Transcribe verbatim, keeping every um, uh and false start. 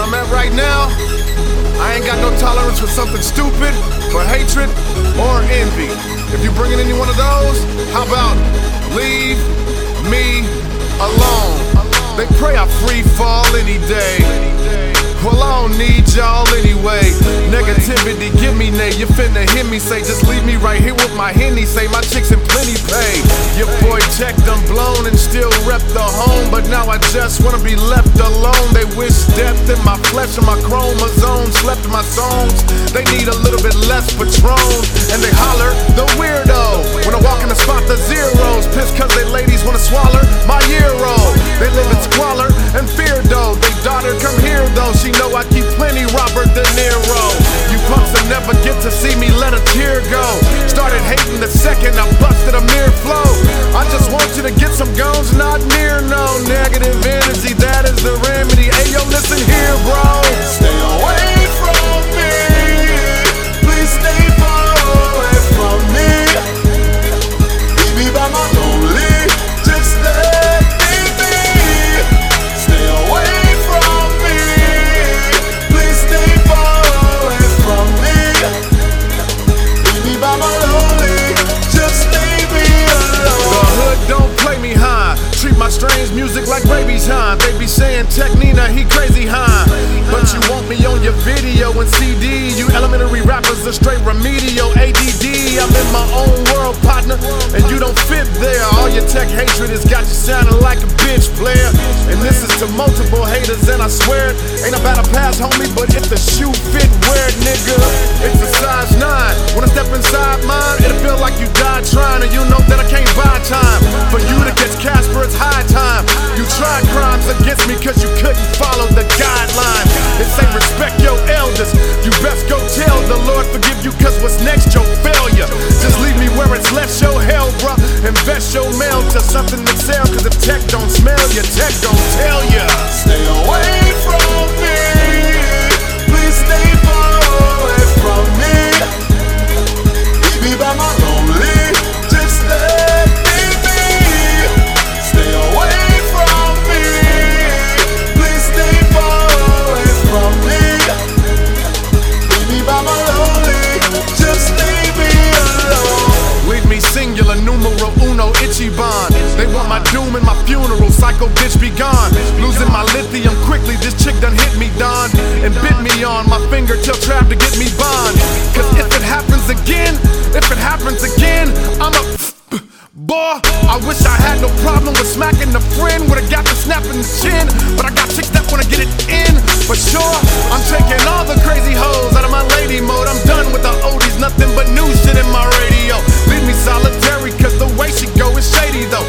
I'm at right now, I ain't got no tolerance for something stupid, for hatred, or envy. If you bringing any one of those, how about leave me alone? They pray I free fall any day. Well, I don't need y'all anyway. Negativity, give me nay. You finna hear me say, just leave me right here with my Henny. Say my chicks in plenty pay. Your boy checked, I'm blown and still rep the home. But now I just wanna be left alone. They wish depth in my flesh and my chromosomes slept in my songs. They need a little bit less Patron. And they holler, the weirdo. When I walk in the spot, the zeros. Pissed cause they ladies wanna swallow my euro. They live in squalor and fear though. They daughter come here though. She know I keep plenty Robert De Niro. You punks will never get to see me let a tear go. Started hating the second I busted a mere flow. I just want you to get some guns, not near no negative energy. That is the remedy. Hey yo, listen here, bro. Stay away from me. Please stay far away from me. Leave me by my lonely. Just let me be. Stay away from me. Please stay far away from me. Leave me by my lonely. Just leave me alone. The hood don't play me high. Treat my strange music like babies high. They be saying Tech Nina, he crazy high. But you want me on your video and C D. You elementary rappers are straight remedial A D D. I'm in my own world, partner, and you don't fit there. All your tech hatred has got you sounding like a bitch player. And this is to multiple haters, and I swear it ain't about a pass, homie, but if the shoe fit, wear it, nigga. It's a size nine. When I step inside mine, it'll feel like you died trying, and you know that I can't buy time. For you to catch Casper, it's high time. You tried crimes against me cause you couldn't follow the guidelines. It say respect your elders. You best go tell the Lord forgive you cause what's next your failure. Just leave me where it's less your hell, bruh. Invest your mail to something that sell. Cause if tech don't smell, your tech don't tell ya. Stay away from me. Please stay far away from me. Leave me by my lonely. Just let me be. Stay away from me. Please stay far away from me. Leave me by my lonely. Just leave me alone. Leave me singular, numero uno, Ichiban. They want my doom and my funeral, psycho bitch be gone. Losing my lithium quickly, this chick done hit me, Don. And bit me on my fingertip trap to get me bond. Cause if it happens again, if it happens again, I'm a boy. I wish I had no problem with smacking a friend. Would've got the snap in the chin. But I got chicks that wanna get it in. For sure, I'm taking all the crazy hoes out of my lady mode. I'm done with the oldies, nothing but new shit in my radio. Leave me solitary cause the way she go is shady though.